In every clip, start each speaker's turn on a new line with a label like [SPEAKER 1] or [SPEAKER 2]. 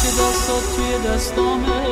[SPEAKER 1] که دستات توی دستامه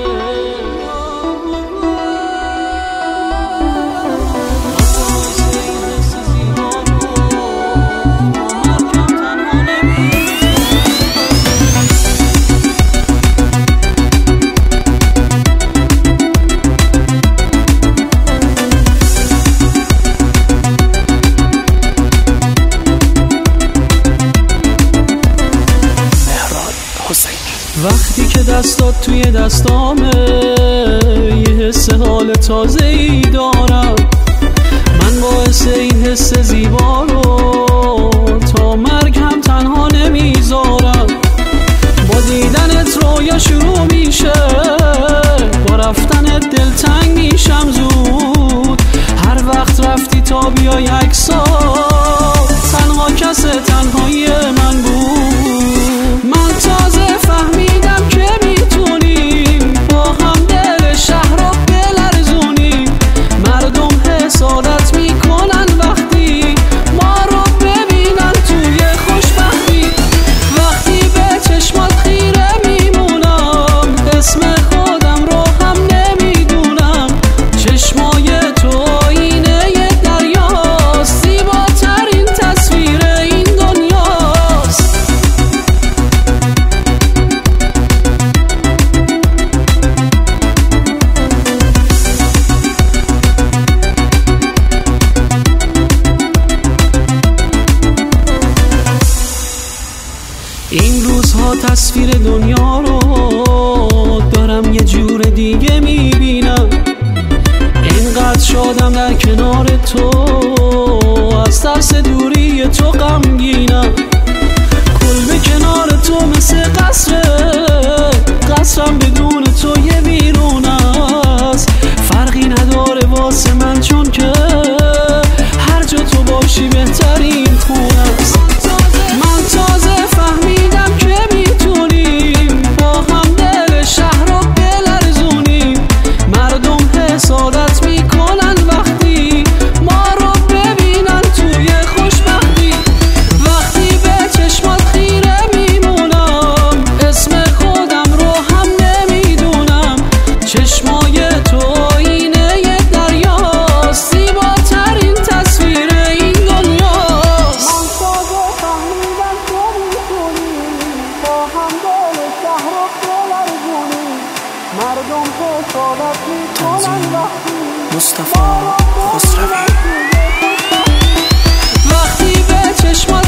[SPEAKER 1] وقتی که دستات توی دستامه یه حس حال تازه‌ای دارم، من باعث این حس زیبا رو تا مرگ هم تنها نمیذارم. با دیدنت رویا شروع میشه، با رفتنت دلتنگ میشم زود. هر وقت رفتی تا بیای عکسات، تنها کس تنهایی من بود. من تازه فهمیدم که میتونیم با هم دل شهر رو بلرزونیم. مردم حسادت میکنن وقتی ما رو ببینن توی خوشبختی. وقتی به چشمات خیره میمونم، اسم خودم رو هم نمیدونم. چشمای تو آینه دریاست، زیباترین تصویر این دنیاست. این روزها تصویر دنیا رو دارم یه جور دیگه میبینم. اینقدر شادم در کنار تو، از ترس دوری تو غمگینم. کلبه کنار تو مثل قصره، قصرم بدون تو یه ویرون است. فرقی نداره واسه من، چون که هر جا تو باشی بهترین خونه است. من تازه فهمیدم که میتونیم با هم دل شهر رو بلرزونیم. مردم حسادت میکنن وقتی ما رو ببینن توی خوشبختی. وقتی به چشمات خیره میمونم، اسم خودم رو هم نمیدونم. چشمای تو آینه دریاست، زیباترین تصویر این دنیاست. من تازه فهمیدم که میتونیم با هم دل شهر رو بلرزونیم. مردم حسادت میکنن وقتی
[SPEAKER 2] مصطفی خسروی.
[SPEAKER 1] وقتی به چشمات